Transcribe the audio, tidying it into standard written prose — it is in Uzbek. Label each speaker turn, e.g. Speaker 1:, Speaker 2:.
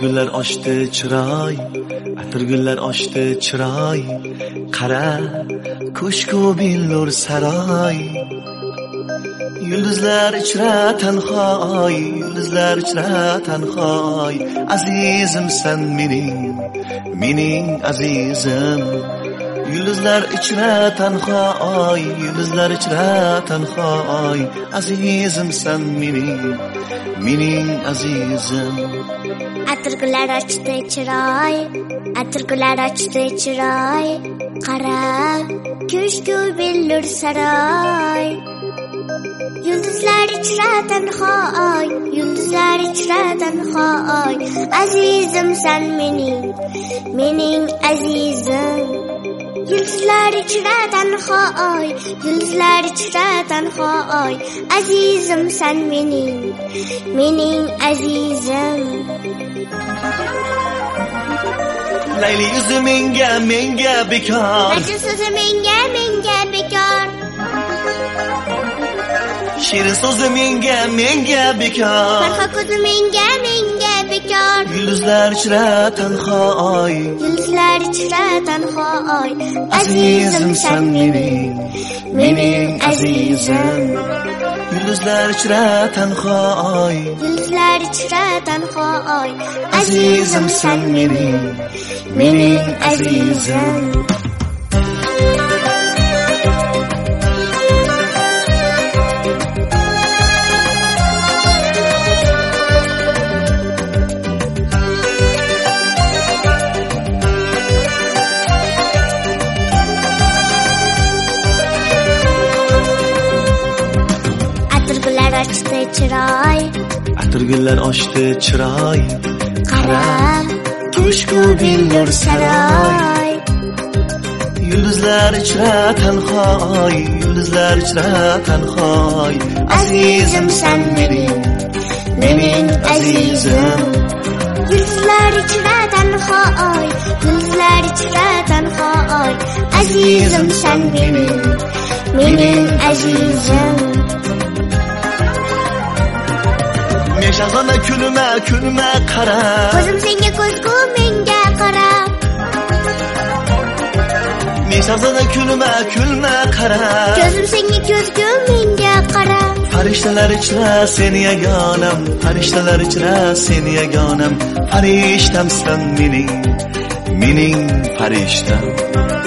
Speaker 1: Atirgullar ochdi chiroy, atirgullar ochdi chiroy, qara ko'shku billur saroy. Yulduzlar ichra tanhoy, yulduzlar ichra tanhoy, azizimsan mening azizim. Yulduzlar ichra tanhoy, yulduzlar ichra tanhoy, azizimsan mening azizim.
Speaker 2: Atirgullar ochdi chiroy, atirgullar ochdi chiroy, qara ko'shku billur saroy. Yulduzlar ichra tanhoy, yulduzlar ichra tanhoy, azizimsan mening azizim. Yulduzlar ichra tanhoy, yulduzlar ichra tanhoy, azizimsan mening azizim.
Speaker 1: Layli yuzi menga bekor,
Speaker 2: Majnun so'zi menga bekor.
Speaker 1: Shirin so'zi menga bekor,
Speaker 2: Farhod ko'zi menga bekor.
Speaker 1: Yulduzlar ichra tanhoy,
Speaker 2: Yulduzlar ichra tanhoy,
Speaker 1: azizimsan mening azizim. Yulduzlar ichra tanhoy,
Speaker 2: yulduzlar ichra tanhoy,
Speaker 1: azizimsan mening azizim.
Speaker 2: ochdi chiroy,
Speaker 1: atirgullar ochdi chiroy,
Speaker 2: qara ko'shku billur saroy.
Speaker 1: Yulduzlar ichra tanhoy, yulduzlar ichra tanhoy, azizimsan mening azizim.
Speaker 2: Yulduzlar ichra tanhoy, yulduzlar ichra tanhoy, azizimsan mening azizim.
Speaker 1: Shahzona kulma qara,
Speaker 2: ko'zim senga ko'zgu menga qara.
Speaker 1: Shahzona kulma qara,
Speaker 2: ko'zim senga ko'zgu menga qara.
Speaker 1: Farishtalar ichra seni yagonam, farishtalar ichra seni yagonam, farishtamsan mening farishtam.